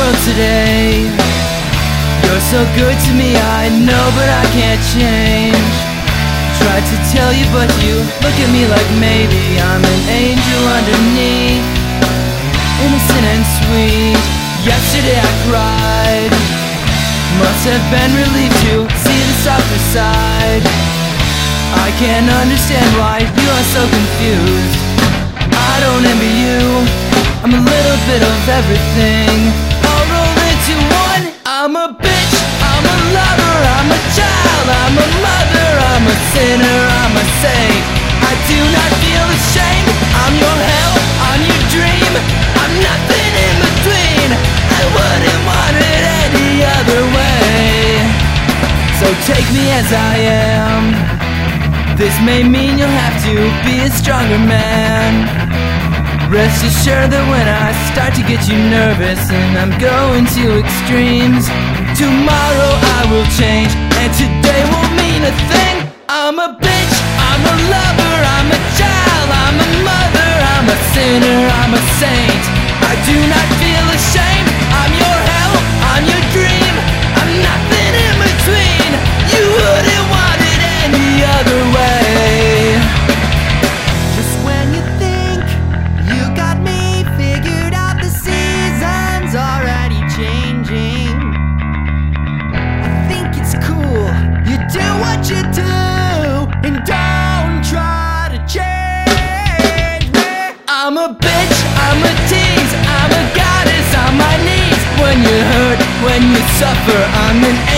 world today. You're so good to me, I know, but I can't change. Tried to tell you, but you look at me like maybe I'm an angel underneath, innocent and sweet. Yesterday I cried, must have been relieved to see the softer side. I can't understand why you are so confused. I don't envy you, I'm a little bit of everything, all rolled into one. I'm a bitch, I'm a lover, I'm a child, I'm a mother, I'm a sinner, I'm a saint. I do not feel ashamed, I'm your hell, I'm your dream, I'm nothing in between. I wouldn't want it any other way. So take me as I am. This may mean you'll have to be a stronger man. Rest assured that when I start to get you nervous and I'm going to extremes, tomorrow I will change and today won't mean a thing. I'm a bitch, I'm a lover, I'm a child, I'm a mother, I'm a sinner, I'm a saint. I do not feel ashamed, I'm your hell, I'm your dream, I'm nothing in between. You wouldn't want it any other way. Just when you think you got me figured out, the season's already changing. I think it's cool, you do what you do and don't try to change me. I'm a bitch, I'm a tease, I'm a goddess on my knees. When you hurt, when you suffer, I'm an